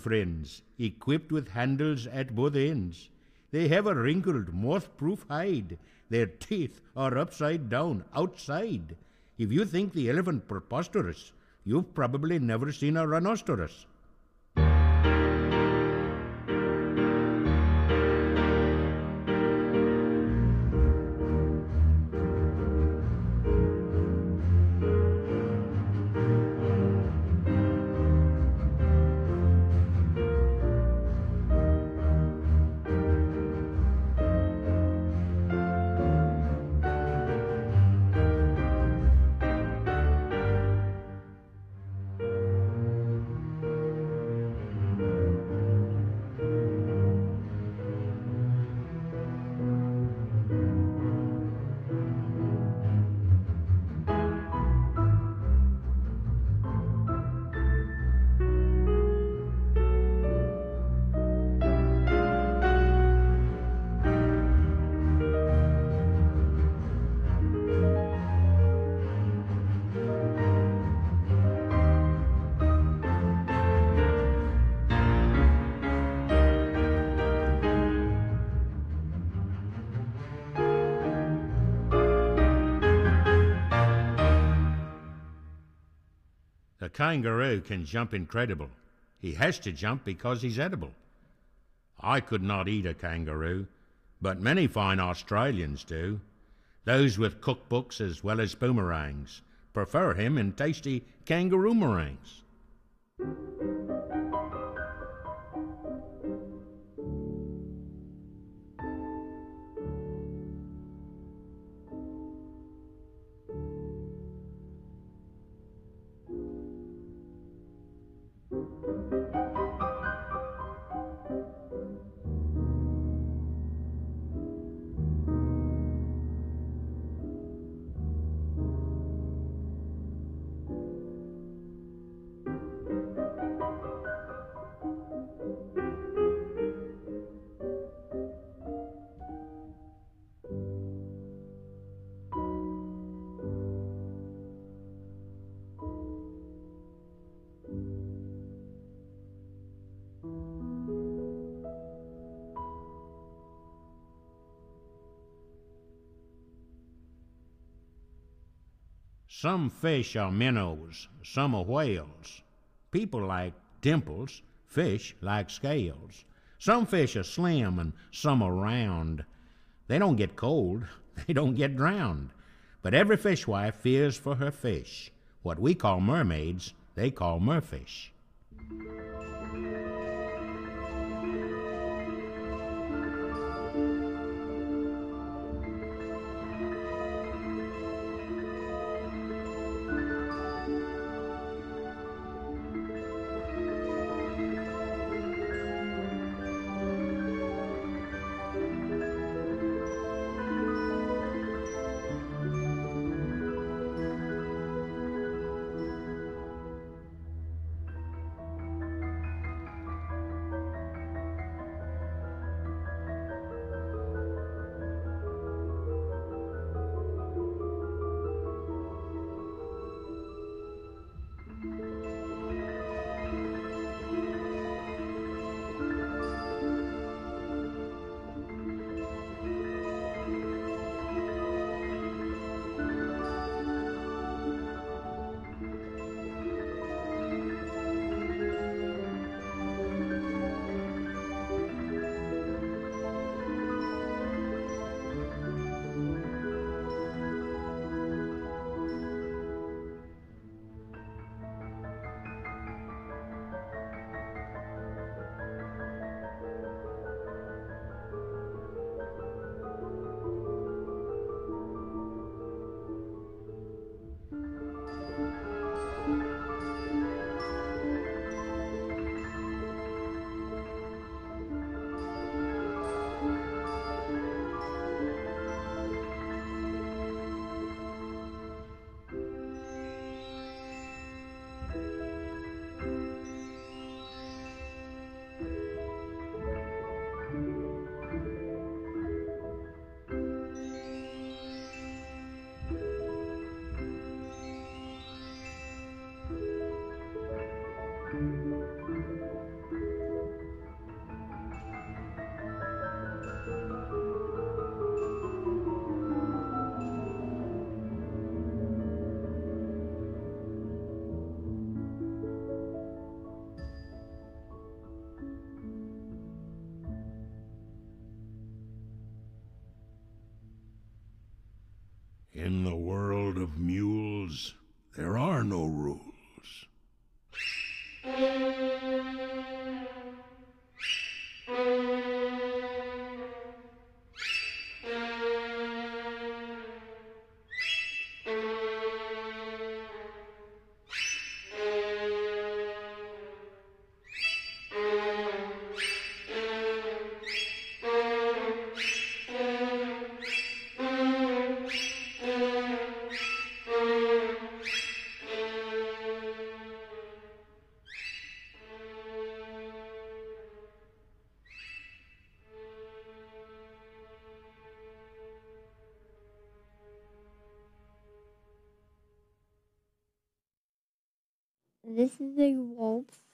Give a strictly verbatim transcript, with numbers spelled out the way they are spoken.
friends, equipped with handles at both ends. They have a wrinkled, moth-proof hide. Their teeth are upside down, outside. If you think the elephant preposterous, you've probably never seen a rhinoceros. The kangaroo can jump incredible. He has to jump because he's edible. I could not eat a kangaroo, but many fine Australians do. Those with cookbooks as well as boomerangs prefer him in tasty kangaroo meringues. Some fish are minnows, some are whales. People like dimples, fish like scales. Some fish are slim and some are round. They don't get cold, they don't get drowned. But every fishwife fears for her fish. What we call mermaids, they call merfish. In the world of mules, there are no rules. This is a waltz